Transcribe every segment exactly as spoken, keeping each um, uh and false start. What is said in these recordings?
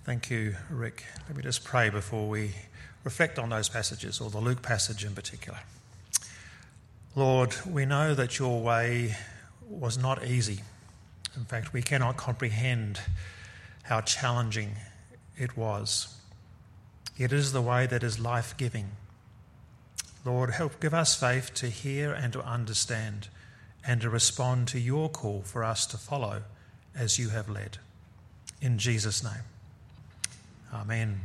Thank you, Rick. Let me just pray before we reflect on those passages, or the Luke passage in particular. Lord, we know that your way was not easy. In fact, we cannot comprehend how challenging it was. It is the way that is life-giving. Lord, help give us faith to hear and to understand and to respond to your call for us to follow as you have led. In Jesus' name. Amen.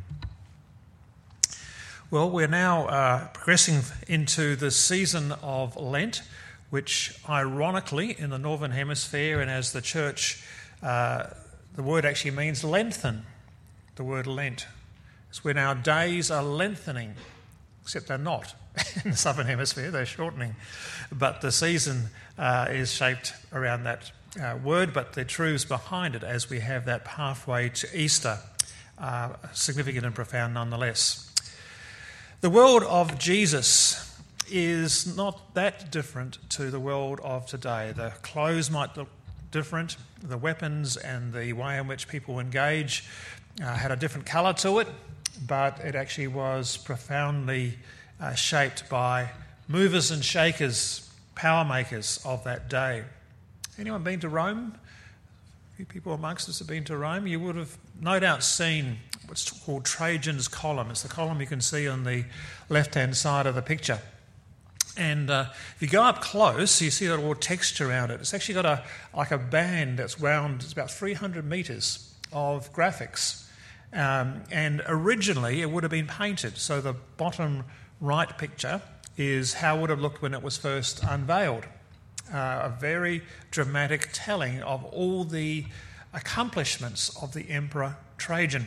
Well, we're now uh, progressing into the season of Lent, which ironically in the Northern Hemisphere and as the church, uh, the word actually means lengthen, the word Lent. It's when our days are lengthening, except they're not. In the Southern Hemisphere, they're shortening. But the season uh, is shaped around that uh, word, but the truths behind it as we have that pathway to Easter are significant and profound nonetheless. The world of Jesus is not that different to the world of today. The clothes might look different, the weapons and the way in which people engage uh, had a different colour to it, but it actually was profoundly Uh, shaped by movers and shakers, power makers of that day. Anyone been to Rome? A few people amongst us have been to Rome. You would have no doubt seen what's called Trajan's column. It's the column you can see on the left-hand side of the picture. And uh, if you go up close, you see that all texture around it. It's actually got a like a band that's wound. It's about three hundred metres of graphics. Um, and originally it would have been painted. So the bottom right picture is how it would have looked when it was first unveiled. Uh, a very dramatic telling of all the accomplishments of the Emperor Trajan.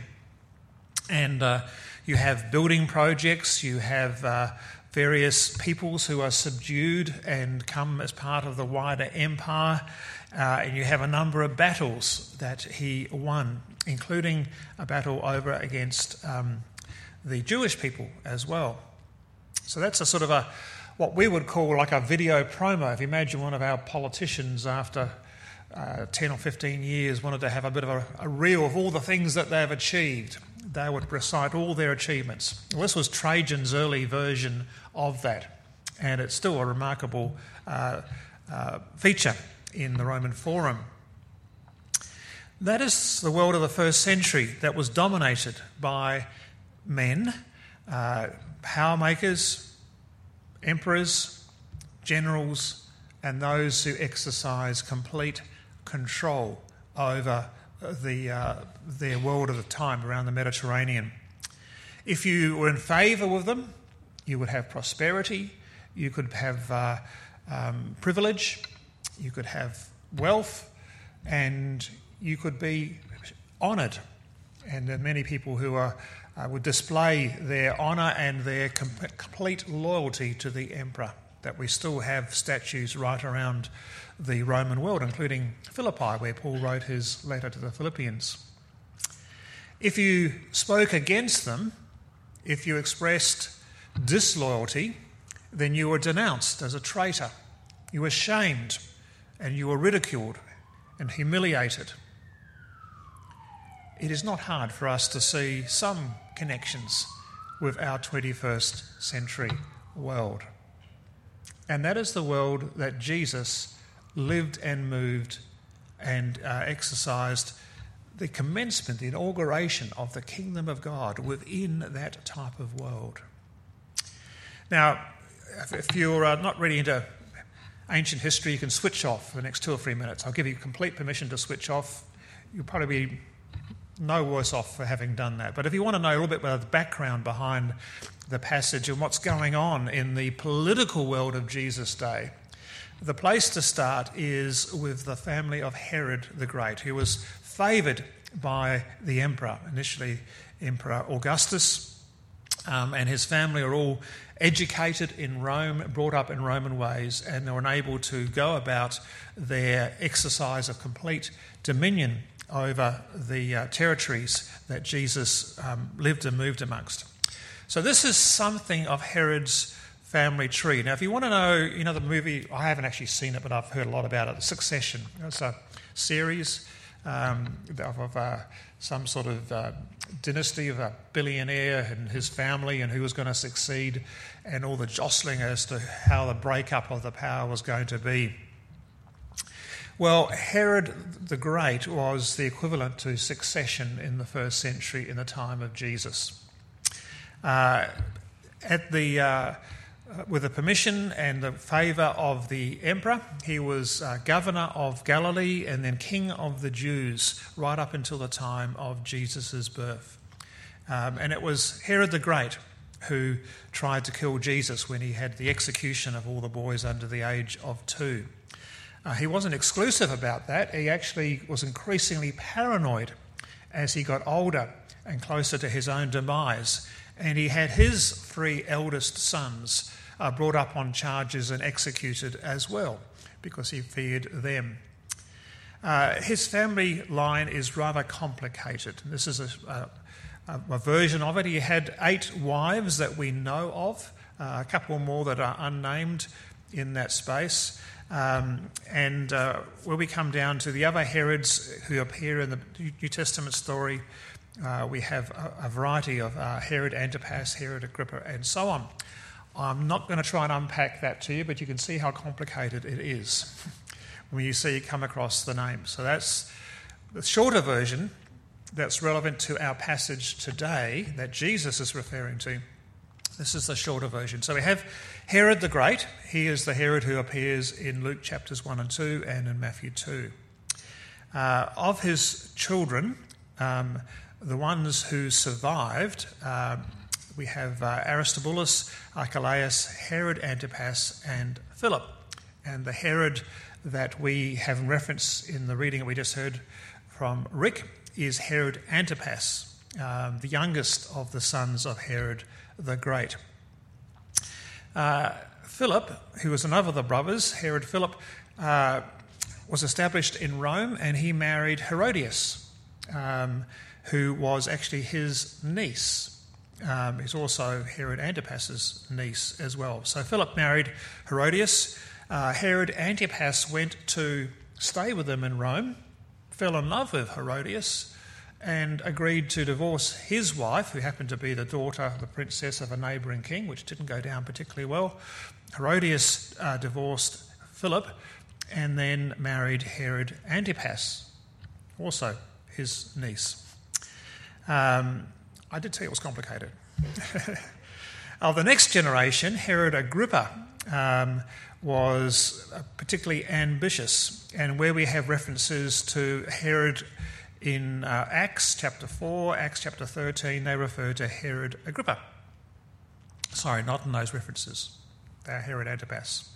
And uh, you have building projects, you have uh, various peoples who are subdued and come as part of the wider empire, uh, and you have a number of battles that he won, including a battle over against um, the Jewish people as well. So that's a sort of a what we would call like a video promo. If you imagine one of our politicians after uh, ten or fifteen years wanted to have a bit of a, a reel of all the things that they've achieved, they would recite all their achievements. Well, this was Trajan's early version of that, and it's still a remarkable uh, uh, feature in the Roman Forum. That is the world of the first century that was dominated by men, uh, power makers, emperors, generals, and those who exercise complete control over the uh, their world of the time around the Mediterranean. If you were in favour with them, you would have prosperity, you could have uh, um, privilege, you could have wealth, and you could be honoured. And there are many people who are Uh, would display their honour and their com- complete loyalty to the emperor, that we still have statues right around the Roman world, including Philippi, where Paul wrote his letter to the Philippians. If you spoke against them, if you expressed disloyalty, then you were denounced as a traitor. You were shamed and you were ridiculed and humiliated. It is not hard for us to see some connections with our twenty-first century world. And that is the world that Jesus lived and moved and uh, exercised the commencement, the inauguration of the kingdom of God within that type of world. Now, if you're uh, not really into ancient history, you can switch off for the next two or three minutes. I'll give you complete permission to switch off. You'll probably be no worse off for having done that. But if you want to know a little bit about the background behind the passage and what's going on in the political world of Jesus' day, the place to start is with the family of Herod the Great, who was favoured by the emperor, initially Emperor Augustus, um, and his family are all educated in Rome, brought up in Roman ways, and they were able to go about their exercise of complete dominion over the uh, territories that Jesus um, lived and moved amongst. So this is something of Herod's family tree. Now, if you want to know, you know, the movie, I haven't actually seen it, but I've heard a lot about it, Succession. It's a series um, of, of uh, some sort of uh, dynasty of a billionaire and his family and who was going to succeed, and all the jostling as to how the breakup of the power was going to be. Well, Herod the Great was the equivalent to succession in the first century in the time of Jesus. Uh, at the uh, with the permission and the favour of the emperor, he was uh, governor of Galilee and then king of the Jews right up until the time of Jesus' birth. Um, and it was Herod the Great who tried to kill Jesus when he had the execution of all the boys under the age of two. Uh, he wasn't exclusive about that. He actually was increasingly paranoid as he got older and closer to his own demise. And he had his three eldest sons uh, brought up on charges and executed as well because he feared them. Uh, his family line is rather complicated. This is a, a, a version of it. He had eight wives that we know of, uh, a couple more that are unnamed in that space. Um, and uh, where we come down to the other Herods who appear in the New Testament story, uh, we have a, a variety of uh, Herod Antipas, Herod Agrippa, and so on. I'm not going to try and unpack that to you, but you can see how complicated it is when you see come across the names. So that's the shorter version that's relevant to our passage today that Jesus is referring to. This is the shorter version. So we have Herod the Great. He is the Herod who appears in Luke chapters one and two and in Matthew two. Uh, of his children, um, the ones who survived, uh, we have uh, Aristobulus, Archelaus, Herod Antipas, and Philip. And the Herod that we have in reference in the reading that we just heard from Rick is Herod Antipas, um, the youngest of the sons of Herod the Great. Uh, Philip, who was another of the brothers, Herod Philip, uh, was established in Rome, and he married Herodias, um, who was actually his niece. Um, he's also Herod Antipas's niece as well. So Philip married Herodias. Uh, Herod Antipas went to stay with them in Rome, fell in love with Herodias, and agreed to divorce his wife, who happened to be the daughter, the princess of a neighbouring king, which didn't go down particularly well. Herodias uh, divorced Philip and then married Herod Antipas, also his niece. Um, I did tell you it was complicated. Of the next generation, Herod Agrippa um, was particularly ambitious, and where we have references to Herod in uh, Acts chapter four, Acts chapter thirteen, they refer to Herod Agrippa. Sorry, not in those references. They are Herod Antipas.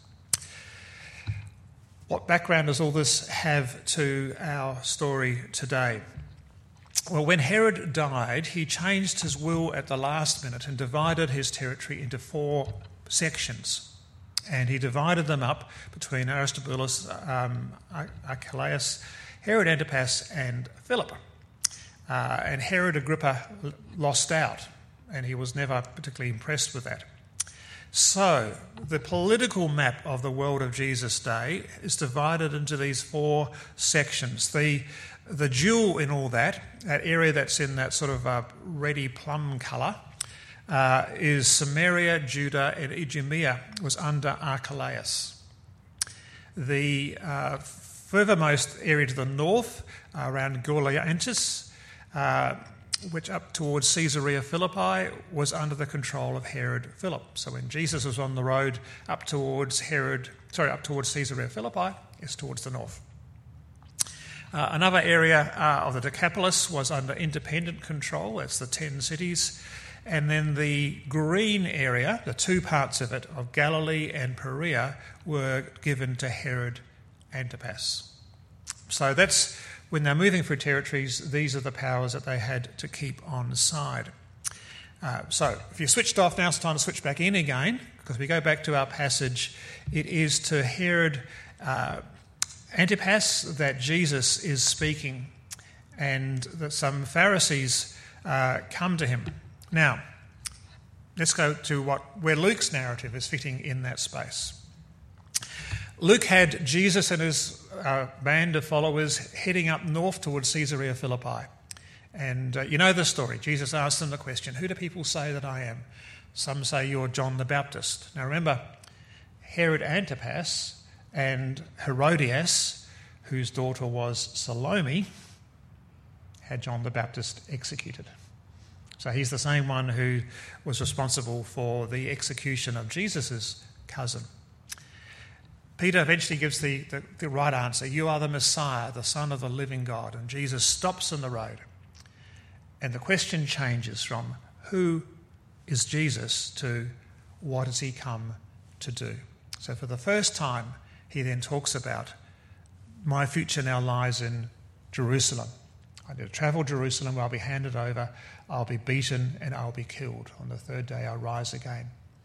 What background does all this have to our story today? Well, when Herod died, he changed his will at the last minute and divided his territory into four sections. And he divided them up between Aristobulus, um, Archelaus, Herod Antipas, and Philip. Uh, and Herod Agrippa lost out, and he was never particularly impressed with that. So, the political map of the world of Jesus' day is divided into these four sections. The The jewel in all that, that area that's in that sort of uh, reddy plum colour, uh, is Samaria, Judah, and Idumea was under Archelaus. The uh, furthermost area to the north, uh, around Gauliantis, uh, which up towards Caesarea Philippi, was under the control of Herod Philip. So when Jesus was on the road up towards Herod, sorry, up towards Caesarea Philippi, it's towards the north. Uh, another area uh, of the Decapolis was under independent control, that's the ten cities. And then the green area, the two parts of it, of Galilee and Perea, were given to Herod Antipas. So that's, when they're moving through territories, these are the powers that they had to keep on side. Uh, so if you switched off now, it's time to switch back in again, because we go back to our passage. It is to Herod uh, Antipas that Jesus is speaking, and that some Pharisees uh, come to him. Now, let's go to what where Luke's narrative is fitting in that space. Luke had Jesus and his a band of followers heading up north towards Caesarea Philippi. And uh, you know the story. Jesus asked them the question, who do people say that I am? Some say you're John the Baptist. Now remember, Herod Antipas and Herodias, whose daughter was Salome, had John the Baptist executed. So he's the same one who was responsible for the execution of Jesus' cousin. Peter eventually gives the, the, the right answer. You are the Messiah, the Son of the living God. And Jesus stops in the road. And the question changes from who is Jesus to what has he come to do. So for the first time, he then talks about my future now lies in Jerusalem. I need to travel Jerusalem where I'll be handed over, I'll be beaten and I'll be killed. On the third day I'll rise again.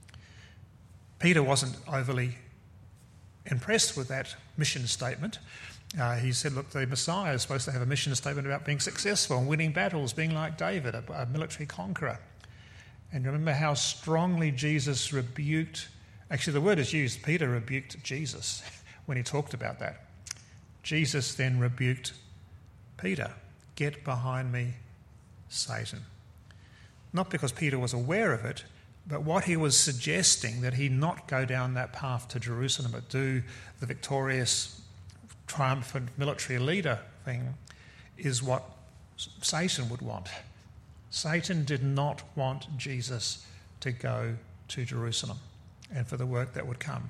Peter wasn't overly impressed with that mission statement. Uh, he said, look, the Messiah is supposed to have a mission statement about being successful and winning battles, being like David, a, a military conqueror. And remember how strongly Jesus rebuked, actually the word is used, Peter rebuked Jesus when he talked about that. Jesus then rebuked Peter, get behind me, Satan. Not because Peter was aware of it, but what he was suggesting, that he not go down that path to Jerusalem, but do the victorious, triumphant military leader thing, is what Satan would want. Satan did not want Jesus to go to Jerusalem and for the work that would come.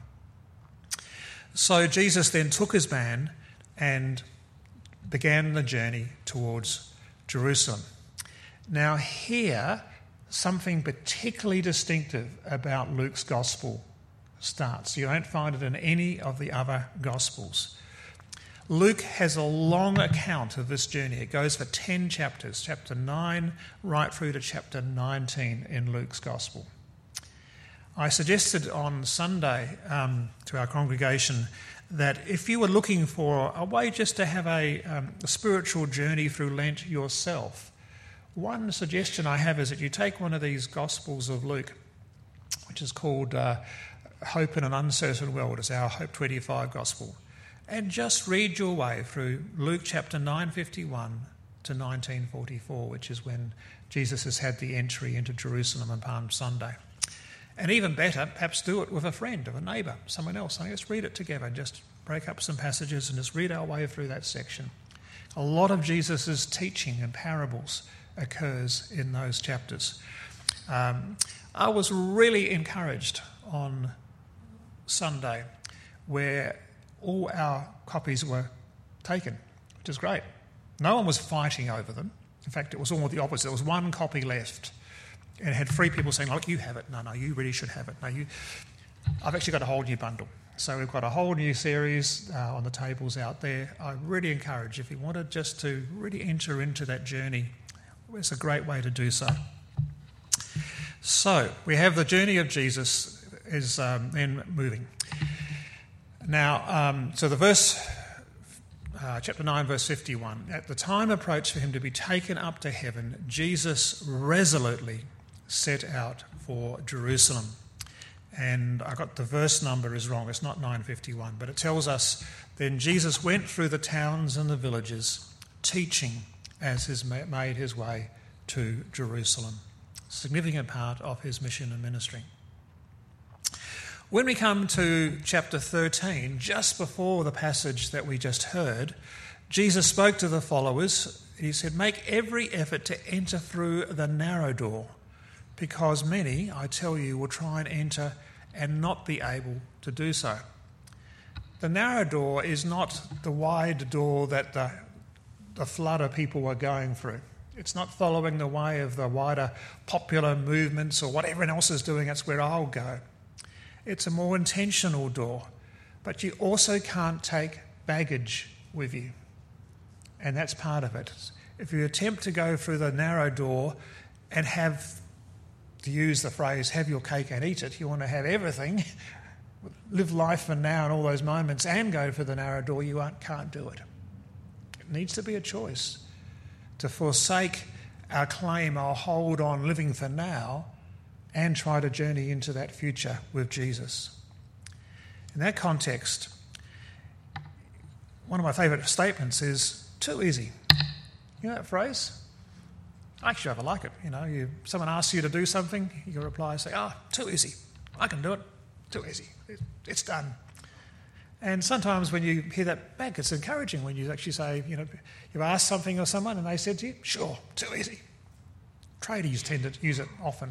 So Jesus then took his band and began the journey towards Jerusalem. Now here, something particularly distinctive about Luke's gospel starts. You don't find it in any of the other gospels. Luke has a long account of this journey. It goes for ten chapters, chapter nine right through to chapter nineteen in Luke's gospel. I suggested on Sunday um, to our congregation that if you were looking for a way just to have a, um, a spiritual journey through Lent yourself, one suggestion I have is that you take one of these Gospels of Luke, which is called uh, Hope in an Uncertain World. It's our Hope twenty-five Gospel. And just read your way through Luke chapter nine fifty-one to nineteen forty-four, which is when Jesus has had the entry into Jerusalem on Palm Sunday. And even better, perhaps do it with a friend or a neighbour, someone else. I just read it together, just break up some passages and just read our way through that section. A lot of Jesus' teaching and parables occurs in those chapters. Um, I was really encouraged on Sunday where all our copies were taken, which is great. No one was fighting over them. In fact, it was almost the opposite. There was one copy left, and it had three people saying, "Look, you have it. No, no, you really should have it. No, you." I've actually got a whole new bundle. So we've got a whole new series uh, on the tables out there. I really encourage, if you wanted just to really enter into that journey, it's a great way to do so. So we have the journey of Jesus is um, then moving. Now, um, so the verse, uh, chapter nine, verse fifty-one, at the time approached for him to be taken up to heaven, Jesus resolutely set out for Jerusalem. And I got the verse number is wrong, it's not nine fifty-one, but it tells us, then Jesus went through the towns and the villages, teaching as he made his way to Jerusalem. Significant part of his mission and ministry. When we come to chapter thirteen, just before the passage that we just heard, Jesus spoke to the followers. He said, make every effort to enter through the narrow door, because many, I tell you, will try and enter and not be able to do so. The narrow door is not the wide door that the, the flood of people were going through. It's not following the way of the wider popular movements or what everyone else is doing, that's where I'll go. It's a more intentional door, but you also can't take baggage with you, and that's part of it. If you attempt to go through the narrow door and have, to use the phrase, have your cake and eat it, you want to have everything, live life for now and all those moments and go for the narrow door, you can't do it. It needs to be a choice to forsake our claim, our hold on living for now, and try to journey into that future with Jesus. In that context, one of my favourite statements is, too easy. You know that phrase? I actually rather like it. You know, you, someone asks you to do something, you reply, say, oh, too easy. I can do it. Too easy. It, it's done. And sometimes when you hear that back, it's encouraging when you actually say, you know, you've asked something of someone and they said to you, sure, too easy. Tradies tend to use it often.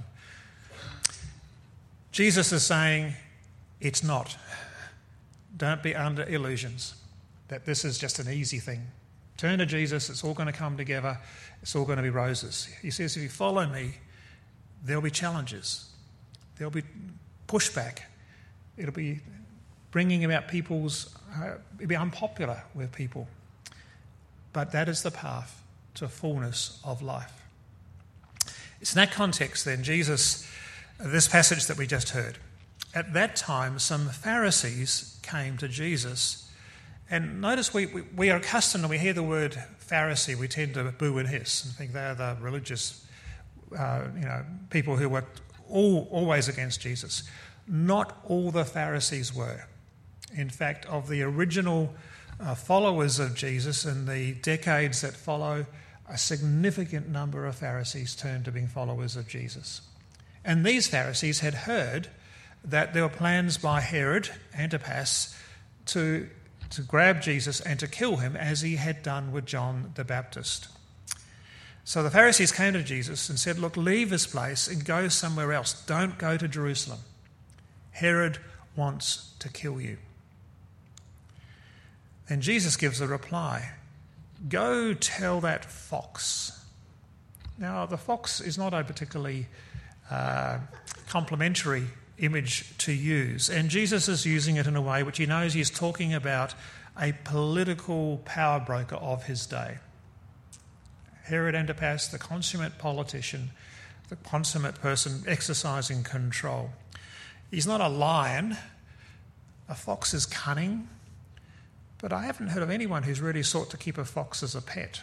Jesus is saying, it's not. Don't be under illusions that this is just an easy thing. Turn to Jesus, it's all going to come together, it's all going to be roses. He says, if you follow me, there'll be challenges, there'll be pushback, it'll be bringing about people's, uh, it'll be unpopular with people. But that is the path to fullness of life. It's in that context then, Jesus, this passage that we just heard, at that time some Pharisees came to Jesus. And notice we, we, we are accustomed, when we hear the word Pharisee, we tend to boo and hiss and think they are the religious uh, you know, people who were all, always against Jesus. Not all the Pharisees were. In fact, of the original uh, followers of Jesus in the decades that follow, a significant number of Pharisees turned to being followers of Jesus. And these Pharisees had heard that there were plans by Herod Antipas to to grab Jesus and to kill him, as he had done with John the Baptist. So the Pharisees came to Jesus and said, look, leave this place and go somewhere else. Don't go to Jerusalem. Herod wants to kill you. And Jesus gives a reply. Go tell that fox. Now, the fox is not a particularly uh, complimentary image to use, and Jesus is using it in a way which he knows he's talking about a political power broker of his day. Herod Antipas, the consummate politician, the consummate person exercising control. He's not a lion. A fox is cunning, but I haven't heard of anyone who's really sought to keep a fox as a pet.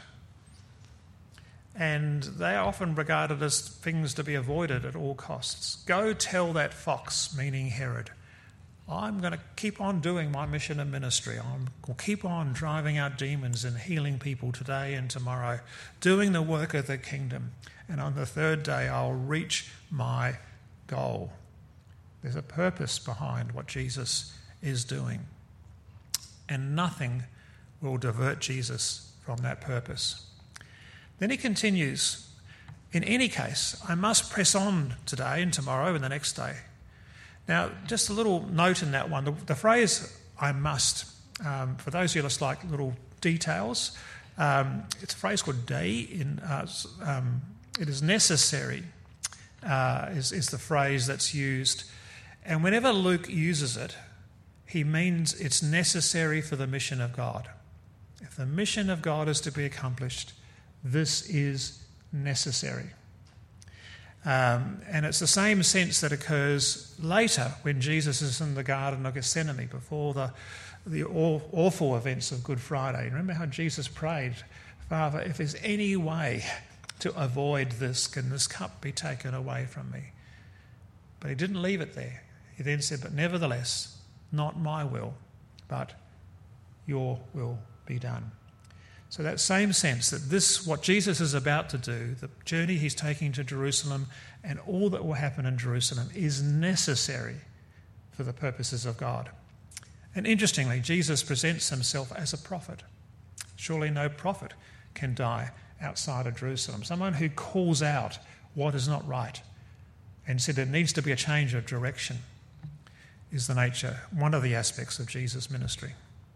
And they are often regarded as things to be avoided at all costs. Go tell that fox, meaning Herod, I'm going to keep on doing my mission and ministry. I'm going to keep on driving out demons and healing people today and tomorrow, doing the work of the kingdom. And on the third day, I'll reach my goal. There's a purpose behind what Jesus is doing. And nothing will divert Jesus from that purpose. Then he continues, in any case, I must press on today and tomorrow and the next day. Now, just a little note in that one. The, the phrase, I must, um, for those of you who just like little details, um, it's a phrase called day. In, uh, um, it is necessary, uh, is, is the phrase that's used. And whenever Luke uses it, he means it's necessary for the mission of God. If the mission of God is to be accomplished, this is necessary. Um, and it's the same sense that occurs later when Jesus is in the Garden of Gethsemane before the, the awful events of Good Friday. Remember how Jesus prayed, Father, if there's any way to avoid this, can this cup be taken away from me? But he didn't leave it there. He then said, but nevertheless, not my will, but your will be done. So that same sense that this, what Jesus is about to do, the journey he's taking to Jerusalem and all that will happen in Jerusalem is necessary for the purposes of God. And interestingly, Jesus presents himself as a prophet. Surely no prophet can die outside of Jerusalem. Someone who calls out what is not right and said there needs to be a change of direction is the nature, one of the aspects of Jesus' ministry.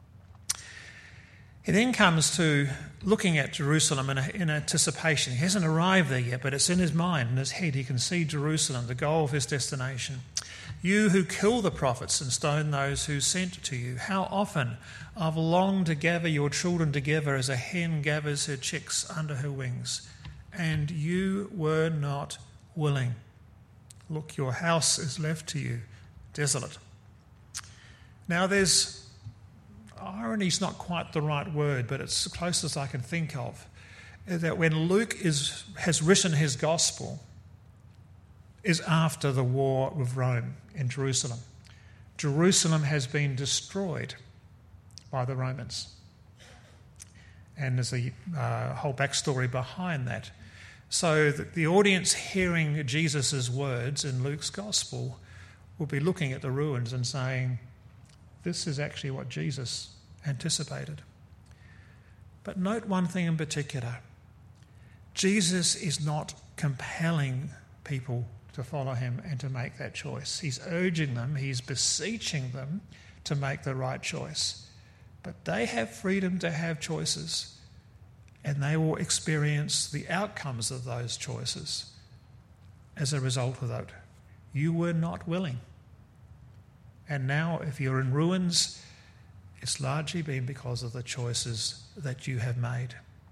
He then comes to looking at Jerusalem in, a, in anticipation. He hasn't arrived there yet, but it's in his mind, in his head. He can see Jerusalem, the goal of his destination. You who kill the prophets and stone those who sent to you, how often I've longed to gather your children together as a hen gathers her chicks under her wings, and you were not willing. Look, your house is left to you desolate. Now there's irony is not quite the right word, but it's the closest I can think of, that when Luke is, has written his gospel, is after the war with Rome in Jerusalem. Jerusalem has been destroyed by the Romans. And there's a uh, whole backstory behind that. So that the audience hearing Jesus' words in Luke's gospel will be looking at the ruins and saying, this is actually what Jesus anticipated. But note one thing in particular. Jesus is not compelling people to follow him and to make that choice. He's urging them, he's beseeching them to make the right choice. But they have freedom to have choices, and they will experience the outcomes of those choices as a result of that. You were not willing. And now, if you're in ruins, it's largely been because of the choices that you have made.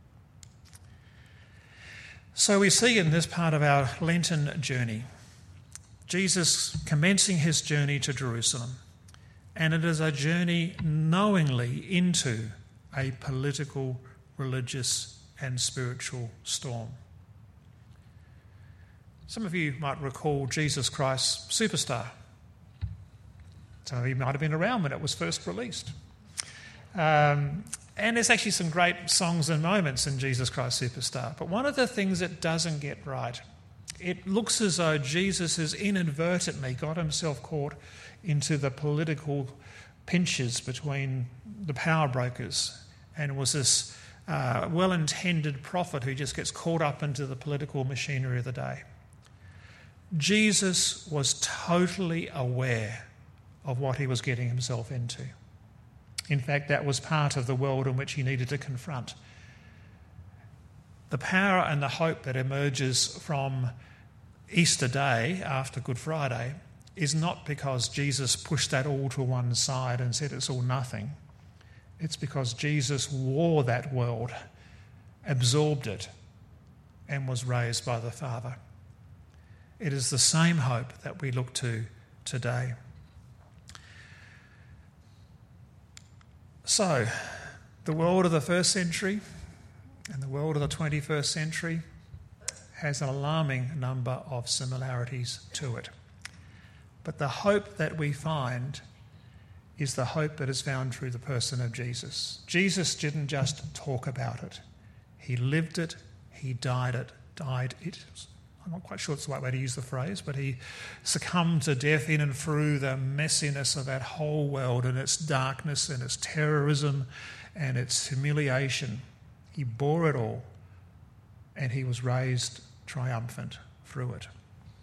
So we see in this part of our Lenten journey, Jesus commencing his journey to Jerusalem. And it is a journey knowingly into a political, religious and spiritual storm. Some of you might recall Jesus Christ Superstar. Some of you might have been around when it was first released. Um, and there's actually some great songs and moments in Jesus Christ Superstar. But one of the things it doesn't get right, it looks as though Jesus has inadvertently got himself caught into the political pinches between the power brokers, and was this uh, well-intended prophet who just gets caught up into the political machinery of the day. Jesus was totally aware of what he was getting himself into. In fact, that was part of the world in which he needed to confront. The power and the hope that emerges from Easter Day after Good Friday is not because Jesus pushed that all to one side and said it's all nothing. It's because Jesus wore that world, absorbed it, and was raised by the Father. It is the same hope that we look to today. So, the world of the first century and the world of the twenty-first century has an alarming number of similarities to it. But the hope that we find is the hope that is found through the person of Jesus. Jesus didn't just talk about it. He lived it, he died it, died it. I'm not quite sure it's the right way to use the phrase, but he succumbed to death in and through the messiness of that whole world and its darkness and its terrorism and its humiliation. He bore it all, and he was raised triumphant through it.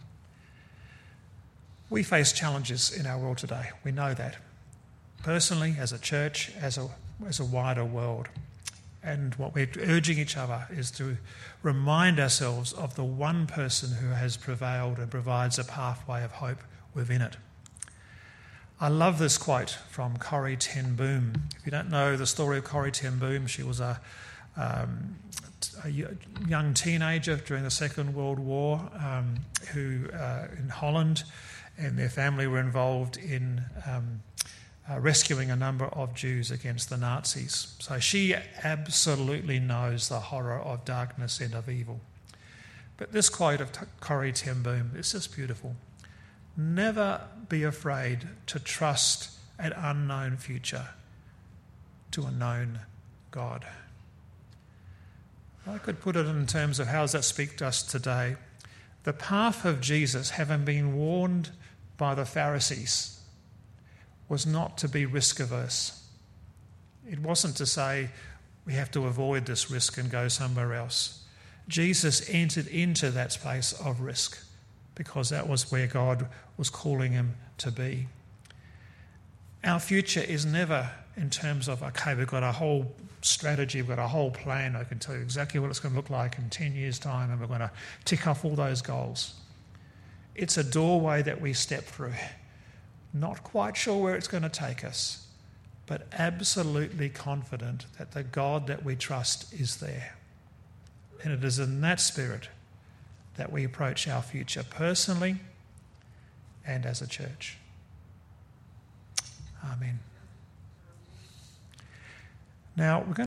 We face challenges in our world today. We know that. Personally, as a church, as a, as a wider world. And what we're urging each other is to remind ourselves of the one person who has prevailed and provides a pathway of hope within it. I love this quote from Corrie ten Boom. If you don't know the story of Corrie ten Boom, she was a, um, a young teenager during the Second World War um, who uh, in Holland, and their family were involved in um, Uh, rescuing a number of Jews against the Nazis. So she absolutely knows the horror of darkness and of evil. But this quote of T- Corrie ten Boom is just beautiful. Never be afraid to trust an unknown future to a known God. I could put it in terms of how does that speak to us today. The path of Jesus, having been warned by the Pharisees, was not to be risk-averse. It wasn't to say we have to avoid this risk and go somewhere else. Jesus entered into that space of risk because that was where God was calling him to be. Our future is never in terms of, okay, we've got a whole strategy, we've got a whole plan, I can tell you exactly what it's going to look like in ten years' time, and we're going to tick off all those goals. It's a doorway that we step through. Not quite sure where it's going to take us, but absolutely confident that the God that we trust is there. And it is in that spirit that we approach our future personally and as a church. Amen. Now, we're going